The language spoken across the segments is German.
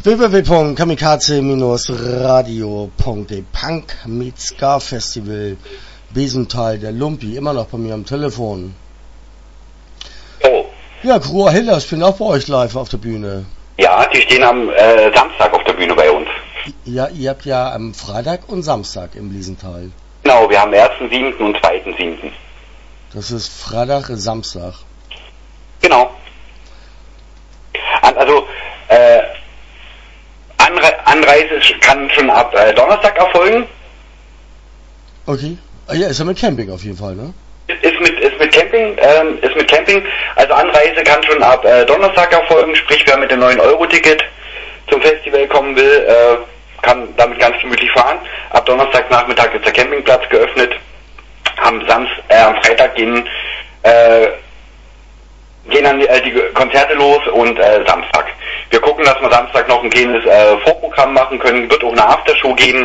www.kamikaze-radio.de Punk meets Ska Festival Besenthal, der Lumpi, immer noch bei mir am Telefon. Oh. Ja, Crew Hiller spielen auch bei euch live auf der Bühne. Ja, die stehen am Samstag auf der Bühne bei uns. Ja, ihr habt ja am Freitag und Samstag im Besenthal. Genau, wir haben 1.7. und 2.7. Das ist Freitag, Samstag. Genau. Also, Anreise kann schon ab Donnerstag erfolgen. Okay. Ja, ist ja mit Camping auf jeden Fall, ne? Ist mit Camping. Also Anreise kann schon ab Donnerstag erfolgen, sprich wer mit dem 9-Euro-Ticket zum Festival kommen will, kann damit ganz gemütlich fahren. Ab Donnerstagnachmittag ist der Campingplatz geöffnet. Am Freitag gehen dann die Konzerte los und Samstag. Wir gucken, dass wir Samstag noch ein kleines Vorprogramm machen können. Wird auch eine Aftershow geben,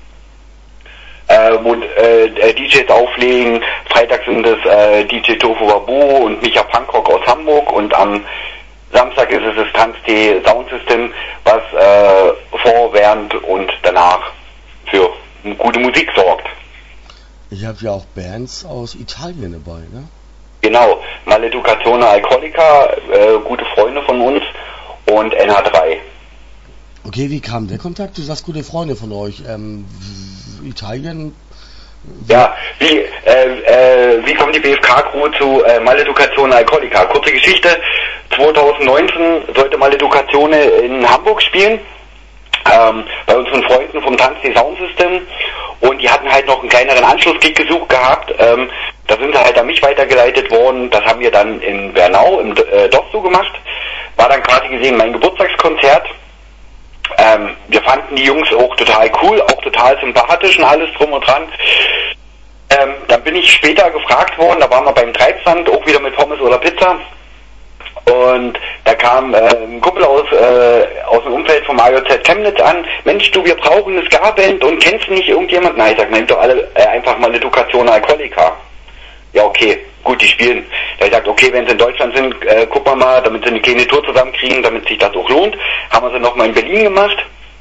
wo DJs auflegen. Freitag sind es DJ Tofu Wabu und Micha Punkrock aus Hamburg und am Samstag ist es das Tanztee Soundsystem, was vor, während und danach für gute Musik sorgt. Ich habe ja auch Bands aus Italien dabei, ne? Genau, Maleducazione Alcolica, gute Freunde von uns und NH3. Okay, wie kam der Kontakt? Du sagst gute Freunde von euch. Italien? Ja, wie kommt die BFK-Crew zu Maleducazione Alcolica? Kurze Geschichte, 2019 sollte Maleducazione in Hamburg spielen, bei unseren Freunden vom Tanztee Soundsystem, und die hatten halt noch einen kleineren Anschlussgig gesucht gehabt. Da sind sie halt an mich weitergeleitet worden. Das haben wir dann in Bernau im Dosto gemacht. War dann quasi gesehen mein Geburtstagskonzert. Wir fanden die Jungs auch total cool, auch total sympathisch und alles drum und dran. Dann bin ich später gefragt worden, da waren wir beim Treibstand, auch wieder mit Pommes oder Pizza. Und da kam ein Kumpel aus dem Umfeld vom AJZ Chemnitz an. Mensch, du, wir brauchen eine Ska-Band und kennst du nicht irgendjemand? Nein, ich sag, nehmt doch alle einfach mal Maleducazione Alcolica. Ja, okay, gut, die spielen. Da ich gesagt, okay, wenn sie in Deutschland sind, gucken wir mal, damit sie eine kleine Tour zusammenkriegen, damit sich das auch lohnt. Haben wir sie nochmal in Berlin gemacht.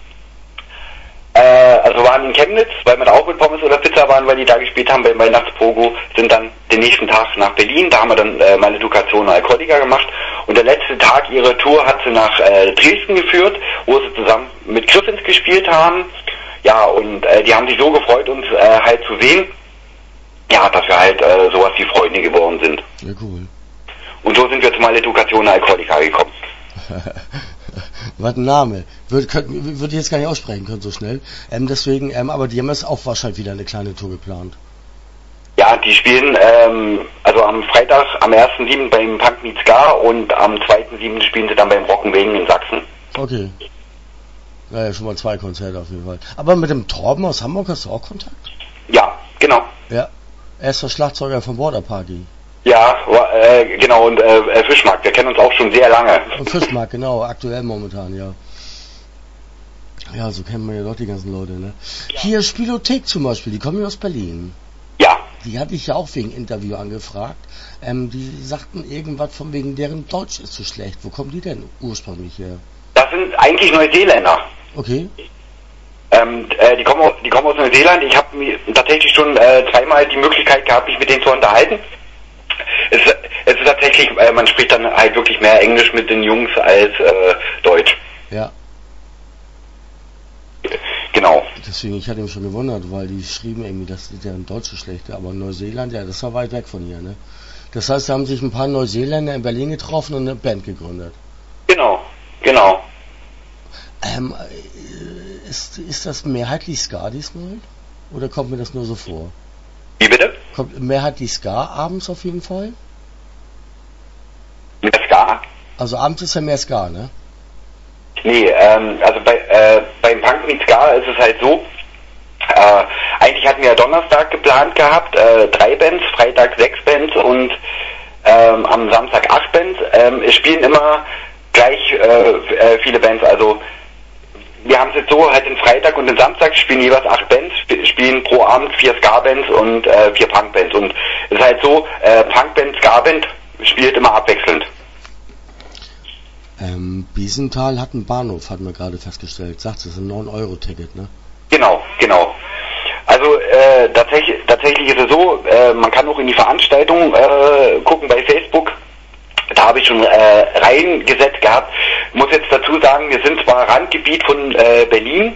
Also waren in Chemnitz, weil wir da auch mit Pommes oder Pizza waren, weil die da gespielt haben beim Weihnachtspogo, sind dann den nächsten Tag nach Berlin. Da haben wir dann Maleducazione Alcolica gemacht. Und der letzte Tag ihrer Tour hat sie nach Dresden geführt, wo sie zusammen mit Griffins gespielt haben. Ja, und die haben sich so gefreut, uns halt zu sehen. Ja, dass wir halt sowas wie Freunde geworden sind. Ja, cool. Und so sind wir zu Maleducazione Alcolica gekommen. Was ein Name. Würde ich jetzt gar nicht aussprechen können so schnell. Deswegen, aber die haben jetzt auch wahrscheinlich wieder eine kleine Tour geplant. Ja, die spielen also am Freitag, am 1.7. beim Punk Meets Ska und am 2.7. spielen sie dann beim Rockenwegen in Sachsen. Okay. Naja, schon mal 2 Konzerte auf jeden Fall. Aber mit dem Torben aus Hamburg hast du auch Kontakt? Ja, genau. Ja. Er ist der Schlagzeuger von Border Party. Ja, genau, und Fischmarkt, wir kennen uns auch schon sehr lange. Und Fischmarkt, genau, aktuell momentan, ja. Ja, so kennen wir ja doch die ganzen Leute, ne? Ja. Hier Spielothek zum Beispiel, die kommen ja aus Berlin. Ja. Die hatte ich ja auch wegen Interview angefragt. Die sagten irgendwas von wegen, deren Deutsch ist so schlecht. Wo kommen die denn ursprünglich her? Das sind eigentlich Neuseeländer. Okay. Die kommen aus Neuseeland. Ich habe tatsächlich schon zweimal die Möglichkeit gehabt, mich mit denen zu unterhalten. Es ist tatsächlich, man spricht dann halt wirklich mehr Englisch mit den Jungs als Deutsch. Ja. Genau. Deswegen, ich hatte mich schon gewundert, weil die schrieben irgendwie, dass deren Deutsch ist schlecht. Aber Neuseeland, ja, das war weit weg von hier, ne? Das heißt, da haben sich ein paar Neuseeländer in Berlin getroffen und eine Band gegründet. Genau. Ist das mehrheitlich Ska diesmal? Oder kommt mir das nur so vor? Wie bitte? Kommt mehrheitlich Ska abends auf jeden Fall? Mehr Ska? Also abends ist ja mehr Ska, ne? Nee, also beim Punk Meets Ska ist es halt so, eigentlich hatten wir ja Donnerstag geplant gehabt, 3 Bands, Freitag 6 Bands und am Samstag 8 Bands. Es spielen immer gleich viele Bands, also wir haben es jetzt so, halt den Freitag und den Samstag spielen jeweils 8 Bands, spielen pro Abend 4 Ska-Bands und 4 Punk-Bands. Und es ist halt so, Punk-Band, Ska-Band spielt immer abwechselnd. Biesenthal hat einen Bahnhof, hatten wir gerade festgestellt. Sagt, es ist ein 9-Euro-Ticket, ne? Genau. Also tatsächlich ist es so, man kann auch in die Veranstaltung gucken bei Facebook. Da habe ich schon reingesetzt gehabt. Muss jetzt dazu sagen, wir sind zwar Randgebiet von Berlin.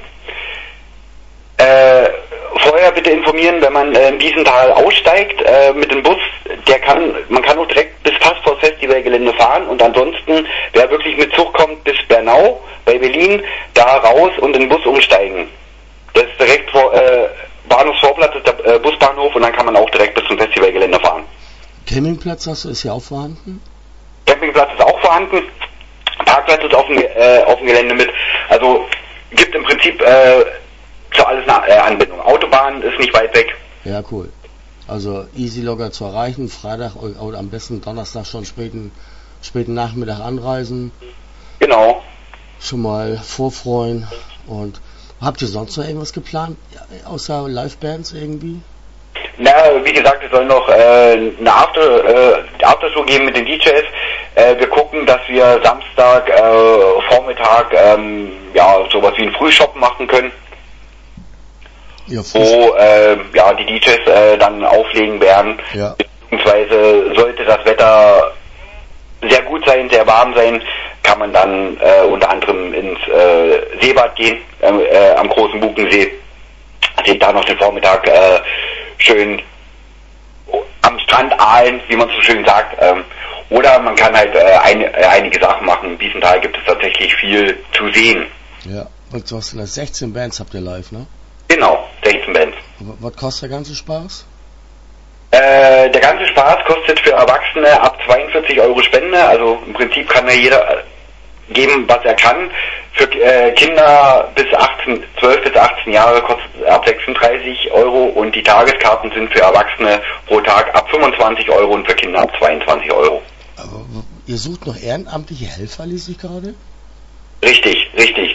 Vorher bitte informieren, wenn man in Biesenthal aussteigt mit dem Bus, man kann auch direkt bis fast vor das Festivalgelände fahren und ansonsten, wer wirklich mit Zug kommt, bis Bernau bei Berlin, da raus und in den Bus umsteigen. Das ist direkt vor Bahnhofsvorplatz, ist der Busbahnhof und dann kann man auch direkt bis zum Festivalgelände fahren. Campingplatz ist hier auch vorhanden? Campingplatz ist auch vorhanden, Parkplatz ist auf dem Gelände mit, also gibt im Prinzip so alles eine Anbindung. Autobahn ist nicht weit weg. Ja, cool. Also easy locker zu erreichen, Freitag oder am besten Donnerstag schon späten Nachmittag anreisen. Genau. Schon mal vorfreuen. Und habt ihr sonst noch irgendwas geplant, außer Live-Bands irgendwie? Na, wie gesagt, es soll noch eine Aftershow geben mit den DJs. Wir gucken, dass wir Samstag Vormittag sowas wie einen Frühshop machen können. Ja, wo die DJs dann auflegen werden. Ja. Beziehungsweise sollte das Wetter sehr gut sein, sehr warm sein, kann man dann unter anderem ins Seebad gehen, am großen Bukensee. Da noch den Vormittag schön am Strand ahlen, wie man so schön sagt. Oder man kann halt einige Sachen machen. In Biesenthal gibt es tatsächlich viel zu sehen. Ja, und was sind das? 16 Bands habt ihr live, ne? Genau, 16 Bands. Was kostet der ganze Spaß? Der ganze Spaß kostet für Erwachsene ab 42 Euro Spende. Also im Prinzip kann ja jeder geben, was er kann. Für Kinder bis 12 bis 18 Jahre kostet es ab 36 Euro und die Tageskarten sind für Erwachsene pro Tag ab 25 Euro und für Kinder ab 22 Euro. Aber ihr sucht noch ehrenamtliche Helfer, ließ ich gerade? Richtig.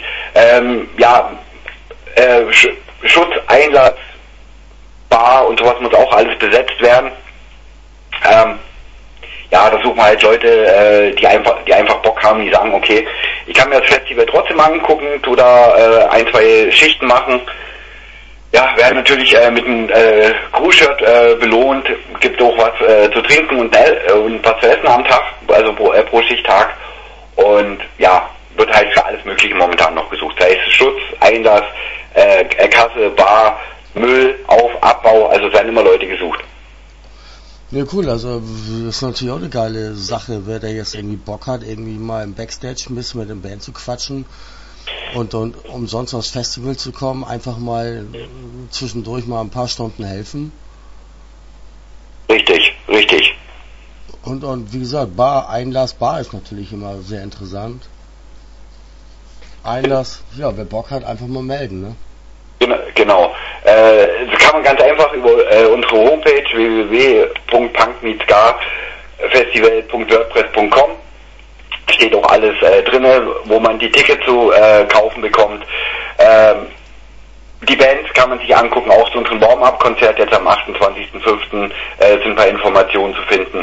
Schutz, Einsatz, Bar und sowas muss auch alles besetzt werden. Da suchen wir halt Leute, die einfach Bock haben, die sagen, okay, ich kann mir das Festival trotzdem angucken, tu da 1-2 Schichten machen. Ja, werden natürlich mit einem Crew-Shirt belohnt, gibt auch was zu trinken und was zu essen am Tag, also pro Schichttag. Und ja, wird halt für alles Mögliche momentan noch gesucht. Sei es Schutz, Einlass, Kasse, Bar, Müll, Abbau, also werden immer Leute gesucht. Ja, cool, also das ist natürlich auch eine geile Sache, wer da jetzt irgendwie Bock hat, irgendwie mal im Backstage ein bisschen mit dem Band zu quatschen und umsonst aufs Festival zu kommen, einfach mal zwischendurch mal ein paar Stunden helfen. Richtig. Und wie gesagt, Einlass, Bar ist natürlich immer sehr interessant. Einlass, ja, wer Bock hat, einfach mal melden, ne? Genau. Das kann man ganz einfach über unsere Homepage www.punkmeetska-festival.wordpress.com steht auch alles drinne, wo man die Tickets zu kaufen bekommt. Die Bands kann man sich angucken, auch zu unserem Warm-Up-Konzert jetzt am 28.05. Sind ein paar Informationen zu finden.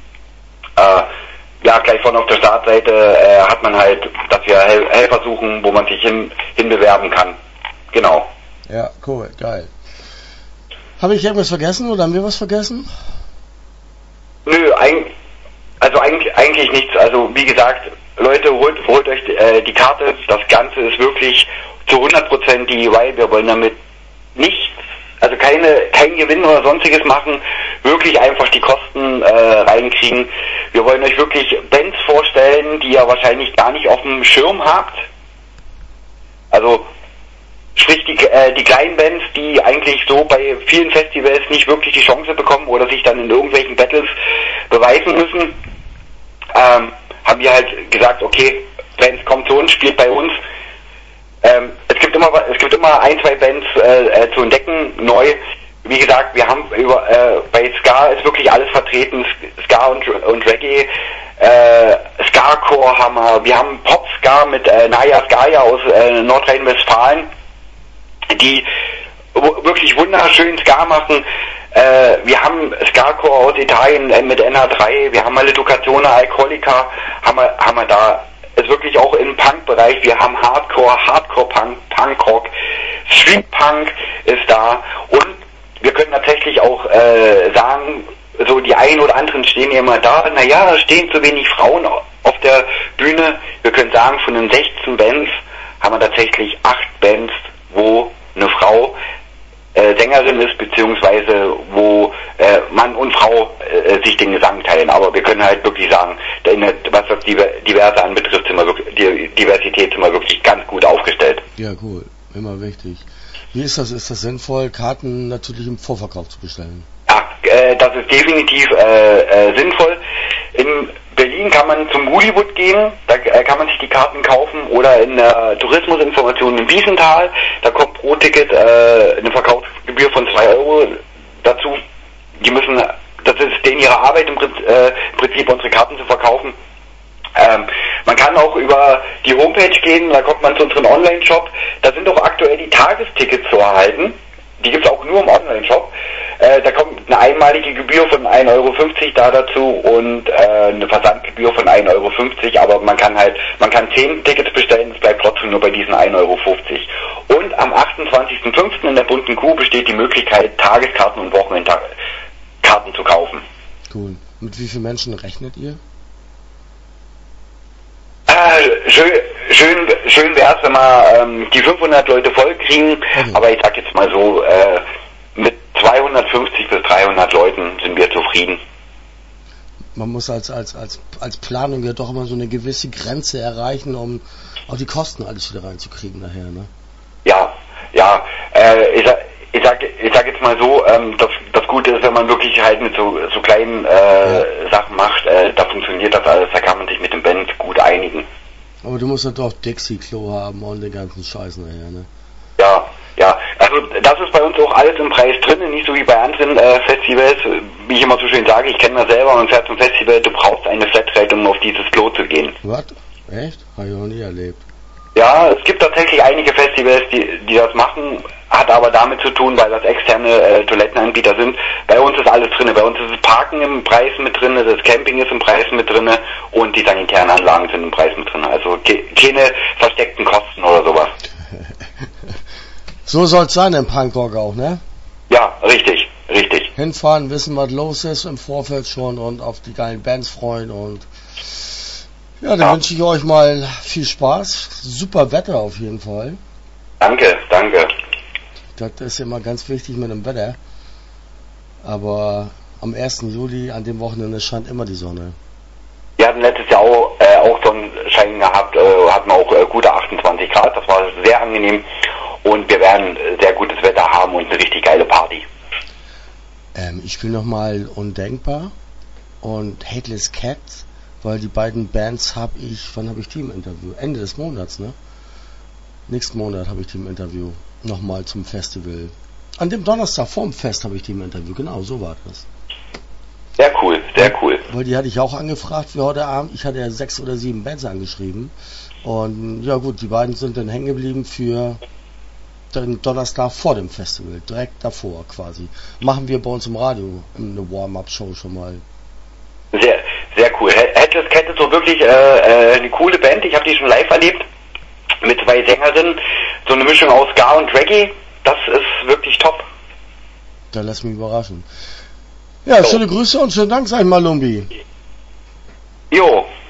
Gleich vorne auf der Startseite hat man halt, dass wir Helfer suchen, wo man sich hinbewerben kann. Genau. Ja, cool, geil. Habe ich irgendwas vergessen oder haben wir was vergessen? Nö, eigentlich nichts. Also wie gesagt, Leute, holt euch die Karte. Das Ganze ist wirklich zu 100% DIY. Wir wollen damit nichts, also kein Gewinn oder sonstiges machen. Wirklich einfach die Kosten reinkriegen. Wir wollen euch wirklich Bands vorstellen, die ihr wahrscheinlich gar nicht auf dem Schirm habt. Also sprich die kleinen Bands, die eigentlich so bei vielen Festivals nicht wirklich die Chance bekommen oder sich dann in irgendwelchen Battles beweisen müssen, haben wir halt gesagt, okay, Bands, kommt zu uns, spielt bei uns. Es gibt immer 1-2 Bands zu entdecken, neu. Wie gesagt, wir haben bei Ska ist wirklich alles vertreten, Ska und Reggae, Ska-Core haben wir haben Pop-Ska mit Naya Skaya aus Nordrhein-Westfalen, die wirklich wunderschön Ska machen. Wir haben Ska-Core aus Italien mit NH3, wir haben Maleducazione Alcolica, haben wir da. ist wirklich auch im Punk-Bereich. Wir haben Hardcore, Hardcore-Punk, Punkrock, Street-Punk ist da und wir können tatsächlich auch sagen, so die einen oder anderen stehen ja immer da, naja, stehen zu wenig Frauen auf der Bühne. Wir können sagen, von den 16 Bands haben wir tatsächlich 8 Bands, wo eine Frau Sängerin ist, beziehungsweise wo Mann und Frau sich den Gesang teilen. Aber wir können halt wirklich sagen, was das Diverse anbetrifft, die Diversität sind wir wirklich ganz gut aufgestellt. Ja, cool. Immer wichtig. Wie ist das? Ist das sinnvoll, Karten natürlich im Vorverkauf zu bestellen? Ja, das ist definitiv sinnvoll. In Berlin kann man zum Hollywood gehen, da kann man sich die Karten kaufen, oder in der Tourismusinformation in Wiesenthal, da kommt pro Ticket eine Verkaufsgebühr von 2 Euro dazu. Das ist denen ihre Arbeit im Prinzip unsere Karten zu verkaufen. Man kann auch über die Homepage gehen, da kommt man zu unserem Online-Shop, da sind auch aktuell die Tagestickets zu erhalten. Die gibt es auch nur im Online-Shop. Da kommt eine einmalige Gebühr von 1,50 Euro da dazu und eine Versandgebühr von 1,50 Euro, aber man kann 10 Tickets bestellen, es bleibt trotzdem nur bei diesen 1,50 Euro. Und am 28.05. in der Bunten Kuh besteht die Möglichkeit, Tageskarten und Wochenendkarten zu kaufen. Cool. Mit wie vielen Menschen rechnet ihr? Schön wäre es, wenn wir die 500 Leute voll kriegen, okay. Aber ich sag jetzt mal so, mit 250 bis 300 Leuten sind wir zufrieden. Man muss als Planung ja doch immer so eine gewisse Grenze erreichen, um auch die Kosten alles wieder reinzukriegen nachher, ne? Ja, ich sag jetzt mal so, das Gute ist, wenn man wirklich halt mit so kleinen Sachen macht, da funktioniert das alles, da kann man sich mit dem Band gut einigen. Aber du musst ja doch Dixie-Klo haben und den ganzen Scheiß nachher, ne? Ja, also das ist bei uns auch alles im Preis drin, nicht so wie bei anderen Festivals, wie ich immer so schön sage, ich kenne das selber, man fährt zum Festival, du brauchst eine Flatrate, um auf dieses Klo zu gehen. Was? Echt? Habe ich noch nie erlebt. Ja, es gibt tatsächlich einige Festivals, die das machen, hat aber damit zu tun, weil das externe Toilettenanbieter sind. Bei uns ist alles drin. Bei uns ist das Parken im Preis mit drin, das Camping ist im Preis mit drin und die sanitären Anlagen sind im Preis mit drin. Also keine versteckten Kosten oder sowas. So soll's sein im Punkrock auch, ne? Ja, richtig. Hinfahren, wissen, was los ist im Vorfeld schon und auf die geilen Bands freuen und ja, dann wünsche ich euch mal viel Spaß. Super Wetter auf jeden Fall. Danke. Das ist immer ganz wichtig mit dem Wetter. Aber am 1. Juli, an dem Wochenende, scheint immer die Sonne. Wir hatten letztes Jahr auch Sonnenschein gehabt, hatten auch gute 28 Grad. Das war sehr angenehm. Und wir werden sehr gutes Wetter haben und eine richtig geile Party. Ich spiele nochmal Undenkbar und Hateless Cat, weil die beiden Bands wann habe ich die im Interview? Ende des Monats, ne? Nächsten Monat habe ich die im Interview. Nochmal zum Festival. An dem Donnerstag vorm Fest habe ich die im Interview. Genau, so war das. Sehr cool. Weil die hatte ich auch angefragt für heute Abend. Ich hatte ja 6 oder 7 Bands angeschrieben. Und ja gut, die beiden sind dann hängen geblieben für den Donnerstag vor dem Festival. Direkt davor quasi. Machen wir bei uns im Radio eine Warm-Up-Show schon mal. Sehr cool. Hateless Cat ist so wirklich eine coole Band. Ich habe die schon live erlebt. Mit 2 Sängerinnen. So eine Mischung aus Ska und Reggae. Das ist wirklich top. Dann lass mich überraschen. Ja, schöne Grüße und schönen Dank, sag ich mal, Lumbi. Jo.